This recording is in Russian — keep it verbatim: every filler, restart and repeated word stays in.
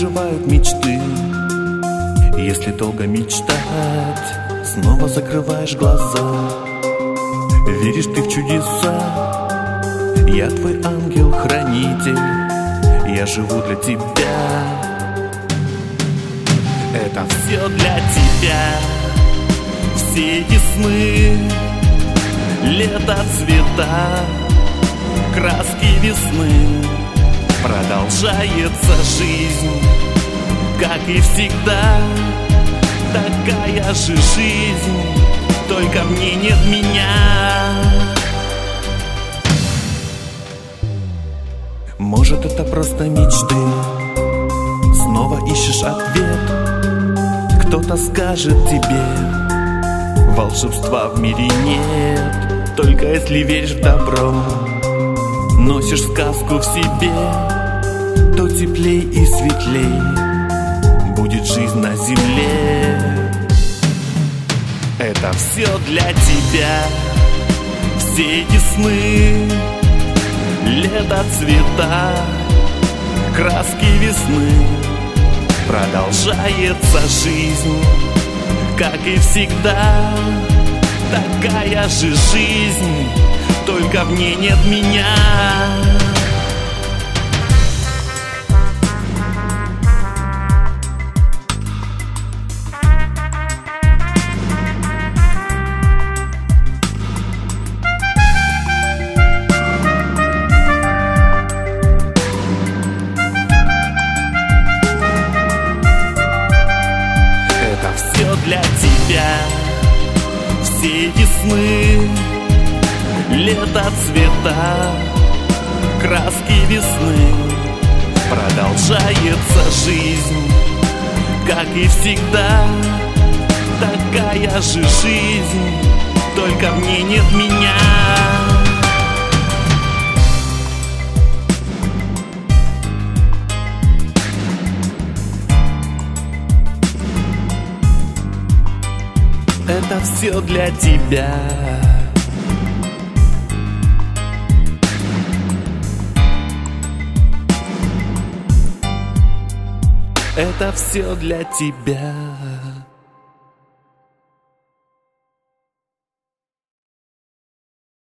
оживают мечты. Если долго мечтать, снова закрываешь глаза. Веришь ты в чудеса, я твой ангел-хранитель, я живу для тебя. Это все для тебя, все эти сны, лето, цвета, краски весны. Продолжается жизнь, как и всегда, такая же жизнь, только в ней нет меня. Может, это просто мечты, снова ищешь ответ. Кто-то скажет тебе, волшебства в мире нет, только если веришь в добро, носишь сказку в себе, то теплей и светлей будет жизнь на земле. Это все для тебя, все эти сны, лето, цвета, краски весны. Продолжается жизнь, как и всегда, такая же жизнь, только в ней нет меня. Это все для тебя, все эти сны, лето, цвета, краски весны. Продолжается жизнь, как и всегда, такая же жизнь, только в ней нет меня. Это все для тебя. Это все для тебя.